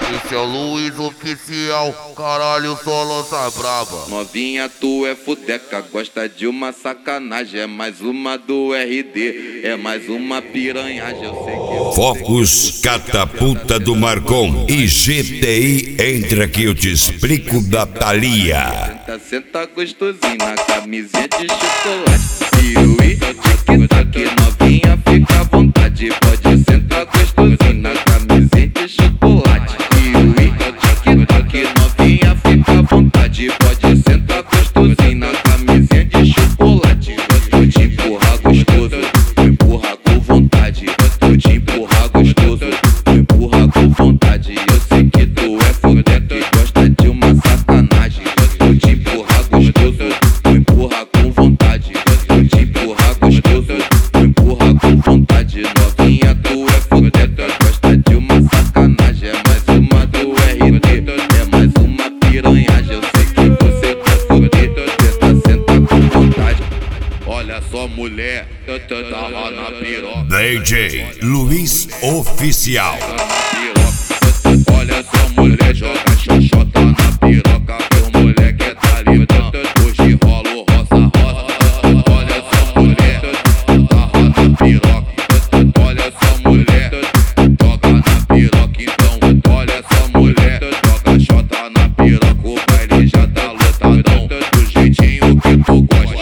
Esse é o Luiz Oficial, caralho, só lança braba. Novinha, tu é fudeca, gosta de uma sacanagem. É mais uma do RD, é mais uma piranhagem. Eu sei que Focus, catapulta do Marcon e GTI, entra que eu te explico da Thalia. Senta gostosinho na camisinha de chocolate. Piuí, tic-tac, novinha, fica à vontade. Pode sentar gostosinho na camisinha de chocolate. Piuí, tic-tac, novinha, fica à vontade. Pode sentar gostosinho na camisinha de chocolate. Vou te empurrar gostoso, vou empurrar com vontade. Vou te empurrar gostoso, vou empurrar com vontade. Eu sei que tu é fudeca e gosta de uma sacanagem. Vou te empurrar gostoso, vou empurrar com vontade. Vou te empurrar gostoso, vou empurrar com vontade. Novinha, tu é fudeca, gosta de uma sacanagem. É mais uma do RD, é mais uma piranhagem. Eu sei que você quer fuder, senta com vontade. Olha só, mulher, tava na piroca. DJ Luiz Oficial. Olha só, mulher, joga xoxota na piroca. O moleque é talibã, hoje rola o roça-roça. Olha só, mulher, tava na piroca. Olha só, mulher, joga na piroca. Então, olha só, mulher, joga xota na piroca. O baile já tá lotadão, do jeitinho que tu gosta.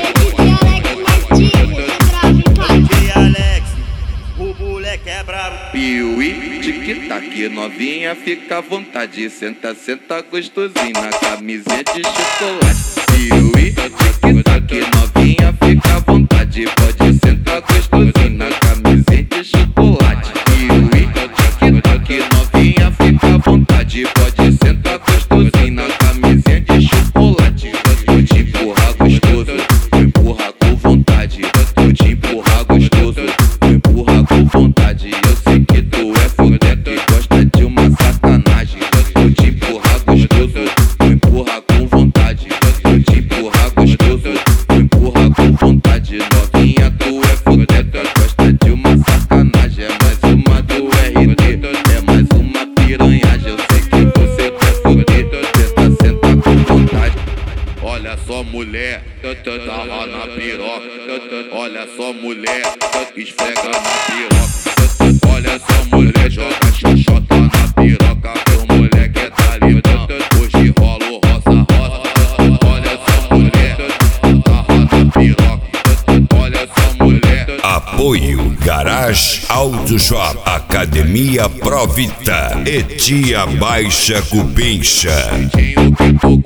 Piuí, tic-tac, novinha, fica à vontade. Senta, senta gostosinho na camisinha de chocolate. Piuí, tic-tac, novinha, fica à vontade. Pode sentar gostosinho na camisinha de chocolate. Piuí, tic-tac, novinha, fica à vontade. Pode sentar gostosinho na camisinha de chocolate. Vou te empurrar gostoso, vou empurrar com vontade. Vou te empurrar gostoso, vou empurrar com vontade. Eu sei que tu é fudeca e gosta de uma sacanagem. Vou te empurrar gostoso, vou empurrar com vontade. Vou te empurrar gostoso, vou empurrar com vontade. Novinha, tu é fudeca, gosta de uma sacanagem. É mais uma do RD, é mais uma piranhagem. Eu sei que você quer fuder, senta com vontade. Olha só, mulher, tava na piroca. Olha só, mulher, esfrega na piroca. Olha só, mulher, joga xoxota na piroca. O moleque é talibã, hoje rola o roça-roça. Olha só, mulher, tava na piroca. Olha só, mulher. Apoio Garage Auto Shop, Academia Provita e Tia Baixa Cupincha. Jeitinho que tu